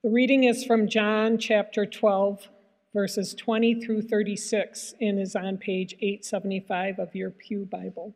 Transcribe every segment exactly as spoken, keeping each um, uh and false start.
The reading is from John chapter twelve, verses twenty through thirty-six, and is on page eight seventy-five of your Pew Bible.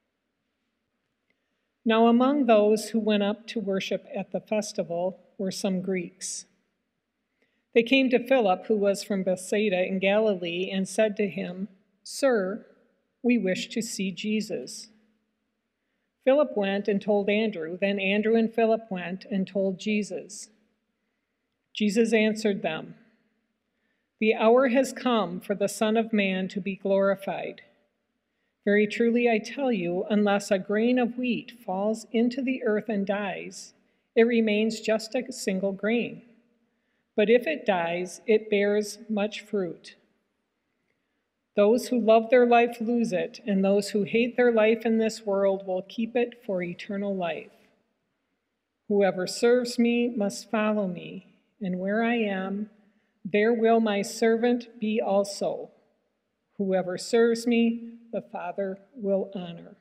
Now among those who went up to worship at the festival were some Greeks. They came to Philip, who was from Bethsaida in Galilee, and said to him, "Sir, we wish to see Jesus." Philip went and told Andrew. Then Andrew and Philip went and told Jesus. Jesus answered them, "The hour has come for the Son of Man to be glorified. Very truly I tell you, unless a grain of wheat falls into the earth and dies, it remains just a single grain. But if it dies, it bears much fruit. Those who love their life lose it, and those who hate their life in this world will keep it for eternal life. Whoever serves me must follow me, and where I am, there will my servant be also. Whoever serves me, the Father will honor."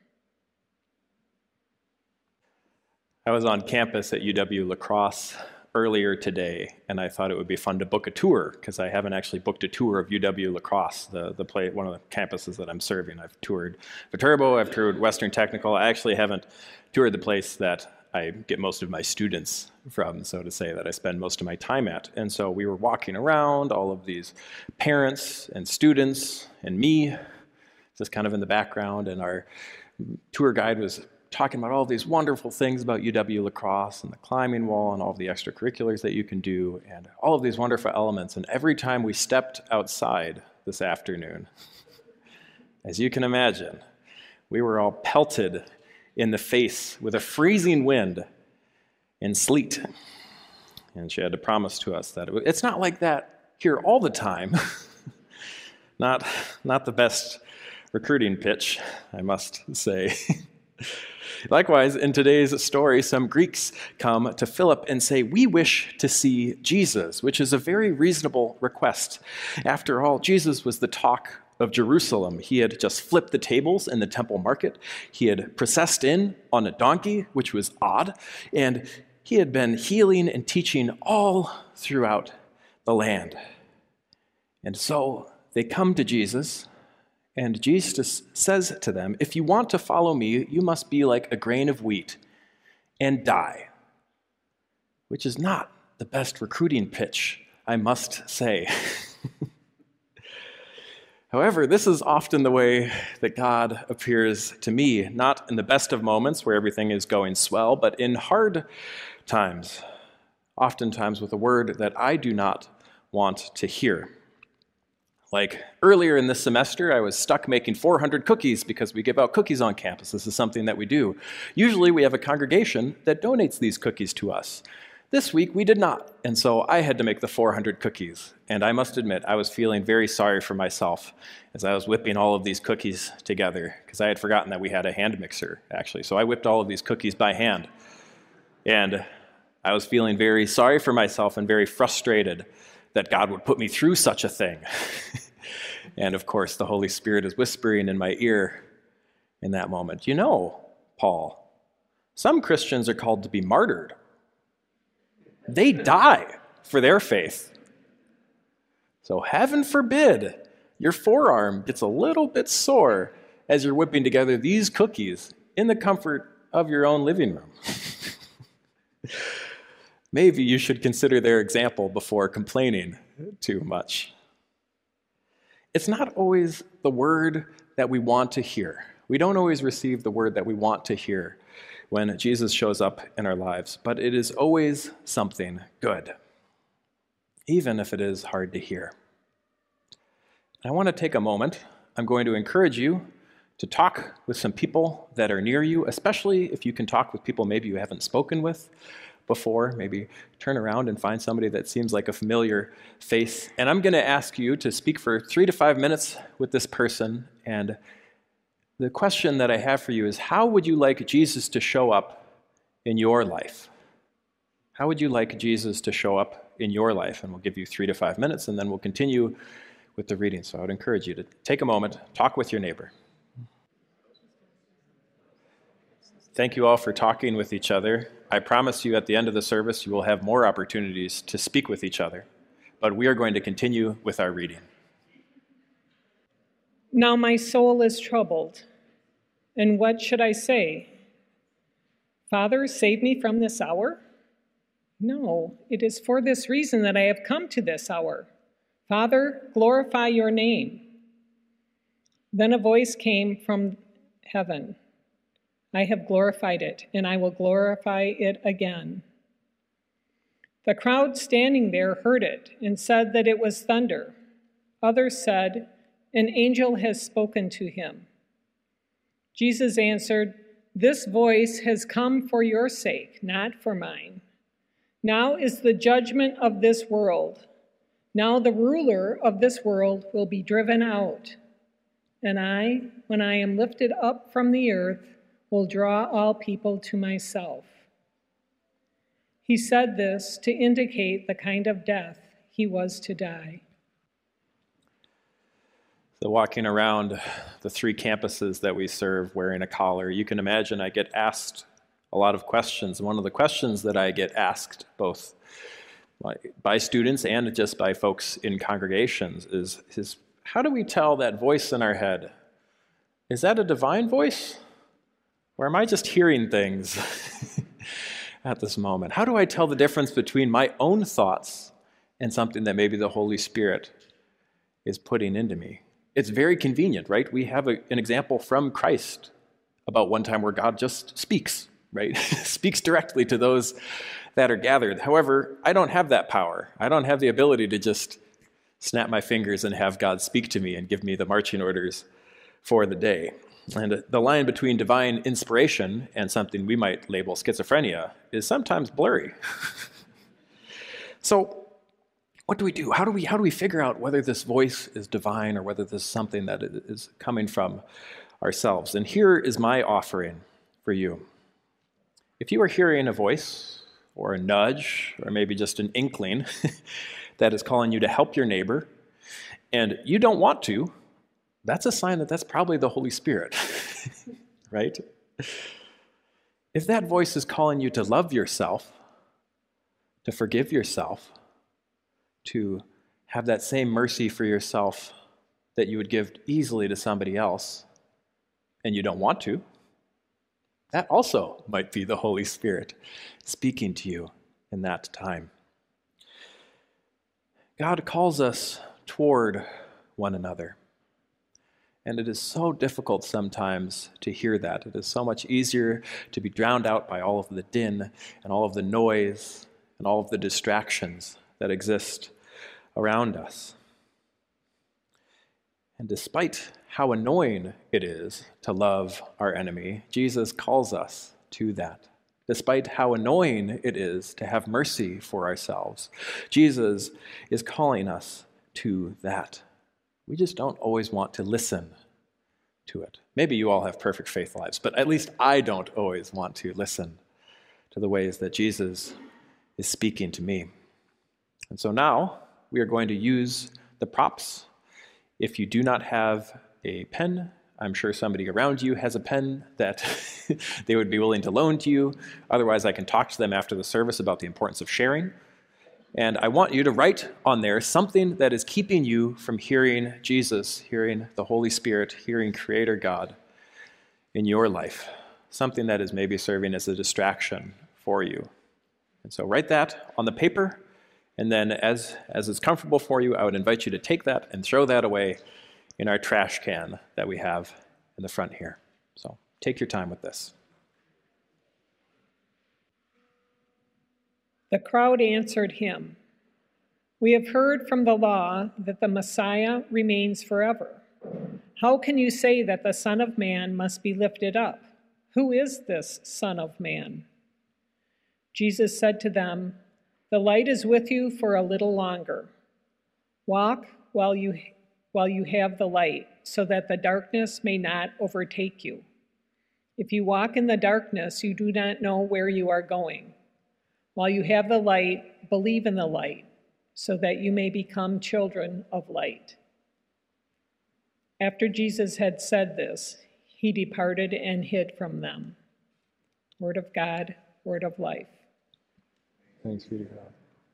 I was on campus at U W La Crosse earlier today, and I thought it would be fun to book a tour, because I haven't actually booked a tour of U W La Crosse, the, the play, one of the campuses that I'm serving. I've toured Viterbo, I've toured Western Technical. I actually haven't toured the place that I get most of my students from, so to say, that I spend most of my time at. And so we were walking around, all of these parents and students and me, just kind of in the background, and our tour guide was talking about all these wonderful things about U W La Crosse and the climbing wall and all of the extracurriculars that you can do and all of these wonderful elements. And every time we stepped outside this afternoon, as you can imagine, we were all pelted in the face with a freezing wind and sleet. And she had to promise to us that it, it's not like that here all the time. not, not the best recruiting pitch, I must say. Likewise, in today's story, some Greeks come to Philip and say, "We wish to see Jesus," which is a very reasonable request. After all, Jesus was the talk of Jerusalem. He had just flipped the tables in the temple market. He had processed in on a donkey, which was odd, and he had been healing and teaching all throughout the land. And so they come to Jesus, and Jesus says to them, "If you want to follow me, you must be like a grain of wheat and die," which is not the best recruiting pitch, I must say. However, this is often the way that God appears to me, not in the best of moments where everything is going swell, but in hard times, oftentimes with a word that I do not want to hear. Like earlier in this semester, I was stuck making four hundred cookies because we give out cookies on campus. This is something that we do. Usually we have a congregation that donates these cookies to us. This week we did not, and so I had to make the four hundred cookies. And I must admit, I was feeling very sorry for myself as I was whipping all of these cookies together, because I had forgotten that we had a hand mixer, actually. So I whipped all of these cookies by hand. And I was feeling very sorry for myself and very frustrated that God would put me through such a thing. And of course, the Holy Spirit is whispering in my ear in that moment, "You know, Paul, some Christians are called to be martyred. They die for their faith. So heaven forbid your forearm gets a little bit sore as you're whipping together these cookies in the comfort of your own living room." Maybe you should consider their example before complaining too much. It's not always the word that we want to hear. We don't always receive the word that we want to hear when Jesus shows up in our lives, but it is always something good, even if it is hard to hear. I want to take a moment. I'm going to encourage you to talk with some people that are near you, especially if you can talk with people maybe you haven't spoken with before. Maybe turn around and find somebody that seems like a familiar face. And I'm going to ask you to speak for three to five minutes with this person. And the question that I have for you is, how would you like Jesus to show up in your life? How would you like Jesus to show up in your life? And we'll give you three to five minutes, and then we'll continue with the reading. So I would encourage you to take a moment, talk with your neighbor. Thank you all for talking with each other I promise you at the end of the service, you will have more opportunities to speak with each other. But we are going to continue with our reading. Now my soul is troubled, and what should I say? Father, save me from this hour? No, it is for this reason that I have come to this hour. Father, glorify your name. Then a voice came from heaven. I have glorified it, and I will glorify it again. The crowd standing there heard it and said that it was thunder. Others said, an angel has spoken to him. Jesus answered, this voice has come for your sake, not for mine. Now is the judgment of this world. Now the ruler of this world will be driven out. And I, when I am lifted up from the earth, will draw all people to myself. He said this to indicate the kind of death he was to die. So walking around the three campuses that we serve wearing a collar, you can imagine I get asked a lot of questions. One of the questions that I get asked, both by students and just by folks in congregations, is, is how do we tell that voice in our head? Is that a divine voice? Or am I just hearing things at this moment? How do I tell the difference between my own thoughts and something that maybe the Holy Spirit is putting into me? It's very convenient, right? We have a, an example from Christ about one time where God just speaks, right? Speaks directly to those that are gathered. However, I don't have that power. I don't have the ability to just snap my fingers and have God speak to me and give me the marching orders for the day. And the line between divine inspiration and something we might label schizophrenia is sometimes blurry. So what do we do? How do we how do we figure out whether this voice is divine or whether this is something that is coming from ourselves? And here is my offering for you. If you are hearing a voice or a nudge or maybe just an inkling that is calling you to help your neighbor and you don't want to, that's a sign that that's probably the Holy Spirit, right? If that voice is calling you to love yourself, to forgive yourself, to have that same mercy for yourself that you would give easily to somebody else, and you don't want to, that also might be the Holy Spirit speaking to you in that time. God calls us toward one another. And it is so difficult sometimes to hear that. It is so much easier to be drowned out by all of the din and all of the noise and all of the distractions that exist around us. And despite how annoying it is to love our enemy, Jesus calls us to that. Despite how annoying it is to have mercy for ourselves, Jesus is calling us to that. We just don't always want to listen to it. Maybe you all have perfect faith lives, but at least I don't always want to listen to the ways that Jesus is speaking to me. And so now we are going to use the props. If you do not have a pen, I'm sure somebody around you has a pen that they would be willing to loan to you. Otherwise, I can talk to them after the service about the importance of sharing. And I want you to write on there something that is keeping you from hearing Jesus, hearing the Holy Spirit, hearing Creator God in your life. Something that is maybe serving as a distraction for you. And so write that on the paper, and then as, as it's comfortable for you, I would invite you to take that and throw that away in our trash can that we have in the front here. So take your time with this. The crowd answered him, "We have heard from the law that the Messiah remains forever. How can you say that the Son of Man must be lifted up? Who is this Son of Man?" Jesus said to them, "The light is with you for a little longer. Walk while you, while you have the light, so that the darkness may not overtake you. If you walk in the darkness, you do not know where you are going. While you have the light, believe in the light, so that you may become children of light." After Jesus had said this, he departed and hid from them. Word of God, word of life. Thanks be to God.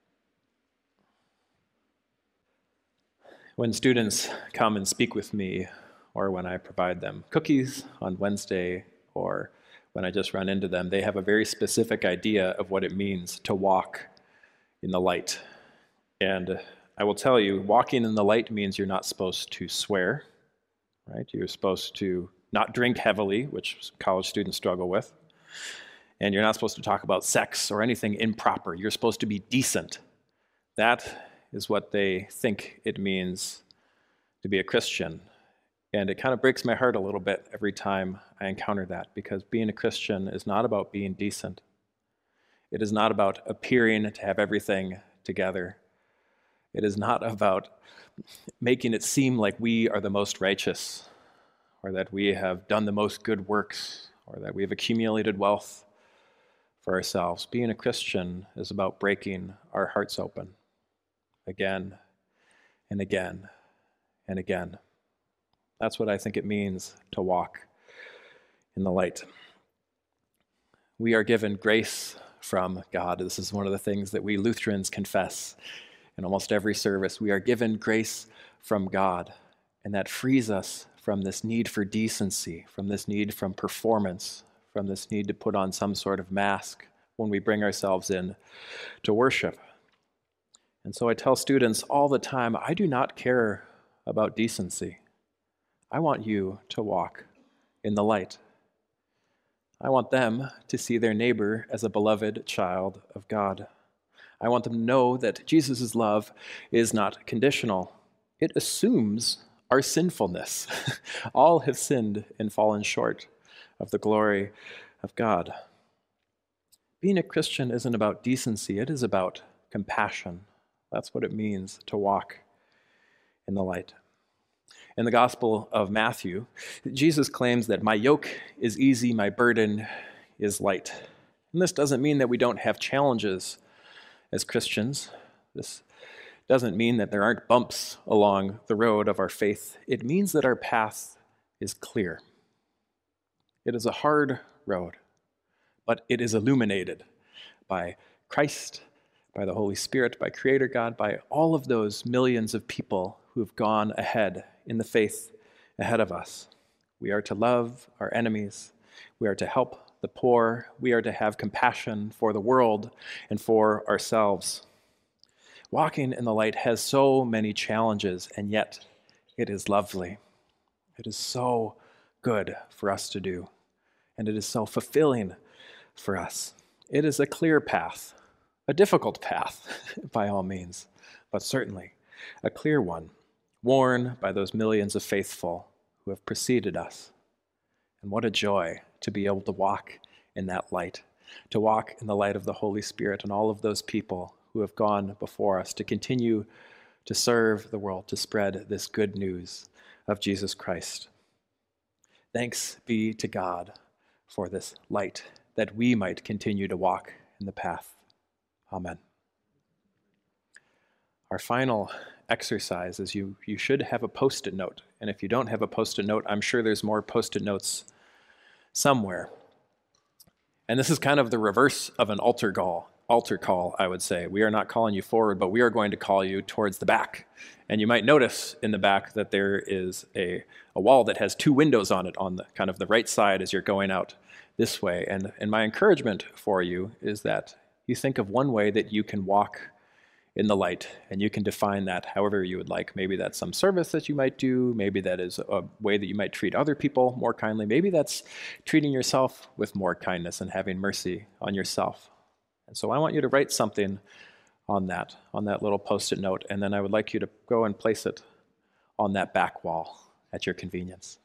When students come and speak with me, or when I provide them cookies on Wednesday, or when I just run into them, they have a very specific idea of what it means to walk in the light. And I will tell you, walking in the light means you're not supposed to swear, right? You're supposed to not drink heavily, which college students struggle with. And you're not supposed to talk about sex or anything improper. You're supposed to be decent. That is what they think it means to be a Christian. And it kind of breaks my heart a little bit every time I encounter that, because being a Christian is not about being decent. It is not about appearing to have everything together. It is not about making it seem like we are the most righteous, or that we have done the most good works, or that we have accumulated wealth for ourselves. Being a Christian is about breaking our hearts open again and again and again. That's what I think it means to walk in the light. We are given grace from God. This is one of the things that we Lutherans confess in almost every service. We are given grace from God, and that frees us from this need for decency, from this need from performance, from this need to put on some sort of mask when we bring ourselves in to worship. And so I tell students all the time, I do not care about decency. I want you to walk in the light. I want them to see their neighbor as a beloved child of God. I want them to know that Jesus' love is not conditional. It assumes our sinfulness. All have sinned and fallen short of the glory of God. Being a Christian isn't about decency, it is about compassion. That's what it means to walk in the light. In the Gospel of Matthew, Jesus claims that my yoke is easy, my burden is light. And this doesn't mean that we don't have challenges as Christians. This doesn't mean that there aren't bumps along the road of our faith. It means that our path is clear. It is a hard road, but it is illuminated by Christ, by the Holy Spirit, by Creator God, by all of those millions of people who have gone ahead in the faith ahead of us. We are to love our enemies. We are to help the poor. We are to have compassion for the world and for ourselves. Walking in the light has so many challenges, and yet it is lovely. It is so good for us to do, and it is so fulfilling for us. It is a clear path, a difficult path by all means, but certainly a clear one, worn by those millions of faithful who have preceded us. And what a joy to be able to walk in that light, to walk in the light of the Holy Spirit and all of those people who have gone before us, to continue to serve the world, to spread this good news of Jesus Christ. Thanks be to God for this light, that we might continue to walk in the path. Amen. Our final exercise is you, you should have a Post-it note. And if you don't have a Post-it note, I'm sure there's more Post-it notes somewhere. And this is kind of the reverse of an altar call, altar call, I would say. We are not calling you forward, but we are going to call you towards the back. And you might notice in the back that there is a, a wall that has two windows on it on the kind of the right side as you're going out this way. And, and my encouragement for you is that you think of one way that you can walk in the light, and you can define that however you would like. Maybe that's some service that you might do. Maybe that is a way that you might treat other people more kindly. Maybe that's treating yourself with more kindness and having mercy on yourself. And so I want you to write something on that, on that little Post-it note, and then I would like you to go and place it on that back wall at your convenience.